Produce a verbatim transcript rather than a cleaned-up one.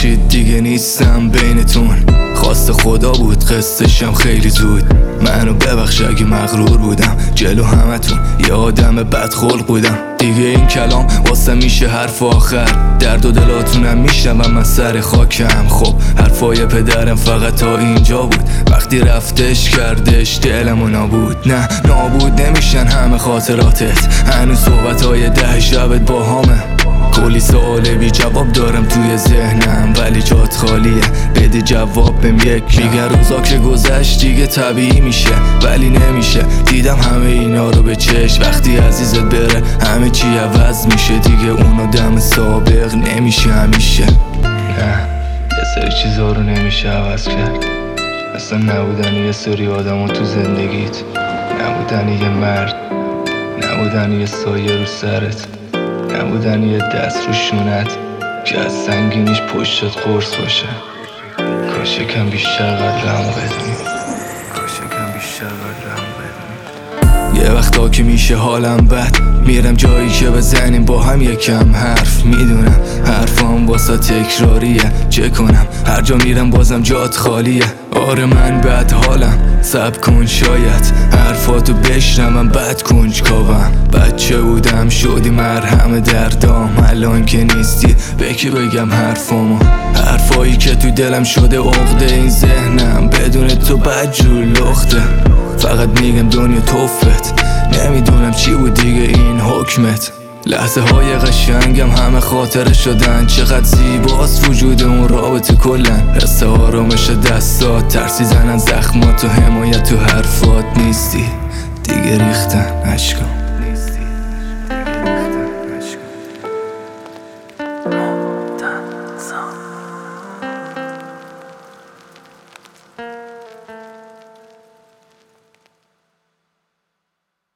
ببخشید دیگه نیستم بینتون، خواست خدا بود قصه‌شم خیلی زود. منو ببخش اگه مغرور بودم جلو همتون، یه آدم بدخلق بودم. دیگه این کلام واسه میشه حرف آخر، درد و دلاتونم میشنوم من سر خاکم. خب حرفای پدرم فقط تا اینجا بود، وقتی رفتش کردش دلمو نابود. نه نابود نمیشن همه خاطراتت، هنوز صحبتهای ده شبت با همه. کلی سوال بی جواب دارم توی ذهنم ولی جات خالیه، بده جواب بهم یک. میگن روزا که گذشت دیگه طبیعی میشه ولی نمیشه، دیدم همه اینا رو به چشم. وقتی عزیزت بره همه چی عوض میشه، دیگه اون آدم سابق نمیشه همیشه. نه یه سری چیزا رو نمیشه عوض کرد، اصلا نبودن یه سری آدم تو زندگیت، نبودن یه مرد، نبودن یه سایه رو سرت، نبودن یه دست رو شونت که از سنگینیش پشتت قرص باشه. کاش یکم بیشتر قدرمو بدونی، کاش یکم بیشتر قدرمو بدونی. یه وقتا که میشه حالم بد، میرم جایی که بزنیم با هم یکم حرف. میدونم حرفام واسه تکراریه، چه کنم هر جا میرم بازم جات خالیه. آره من بد حالم، صبر کن شاید حرفاتو بشنوم بد کنجکاوم. بچه بودم شدی مرهم دردام، الان که نیستی به کی بگم حرفامو؟ حرفایی که تو دلم شده عقده این ذهنم، بدون تو بدجور لخته. فقط میگم دنیا توفت، نمیدونم چی بود دیگه این حکمت. لحظه های قشنگم همه خاطره شدن، چقدر زیباست وجود اون رابطه کلن. حس آرامش دستات، ترسی زنن زخمات و حمایت تو حرفات نیستی، دیگه ریختن عشقام.